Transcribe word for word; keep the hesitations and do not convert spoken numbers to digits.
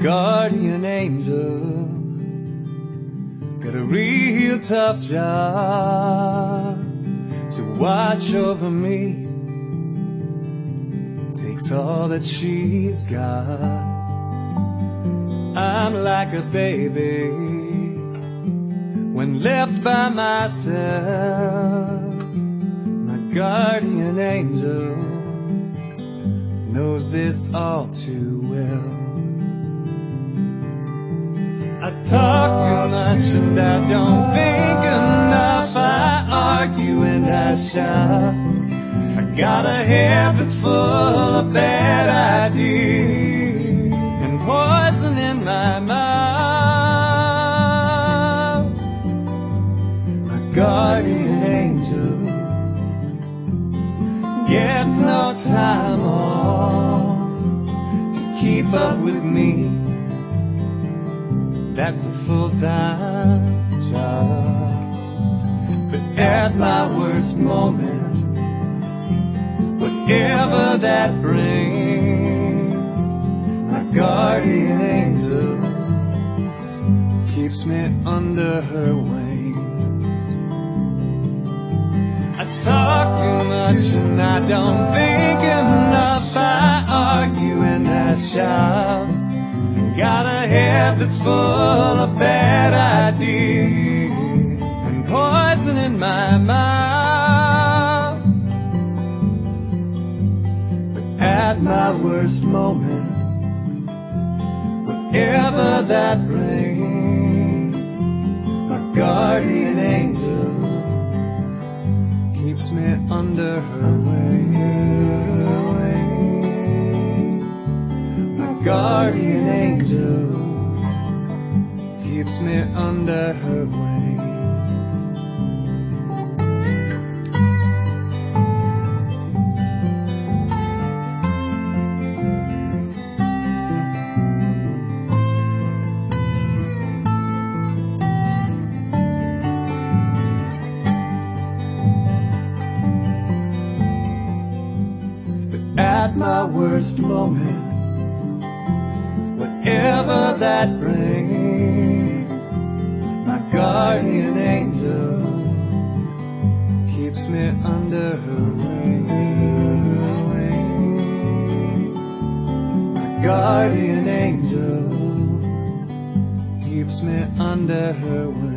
guardian angel, got a real tough job to watch over me. Takes all that she's got. I'm like a baby when left by myself. My guardian angel knows this all too well. I talk too much and I don't think enough. I argue and I shout. I got a head that's full of bad ideas and poison in my mouth. My guardian angel gets no time off to keep up with me. That's a full-time job. But at my worst moment, whatever that brings, my guardian angel keeps me under her wings. I talk too much and I don't think enough. I argue and I shout. Got a head that's full of bad ideas and poison in my mouth. But at my worst moment, whatever that brings, my guardian angel keeps me under her wing. Guardian angel keeps me under her wings. But at my worst moment, whatever that brings, my guardian angel keeps me under her wing. My guardian angel keeps me under her wing.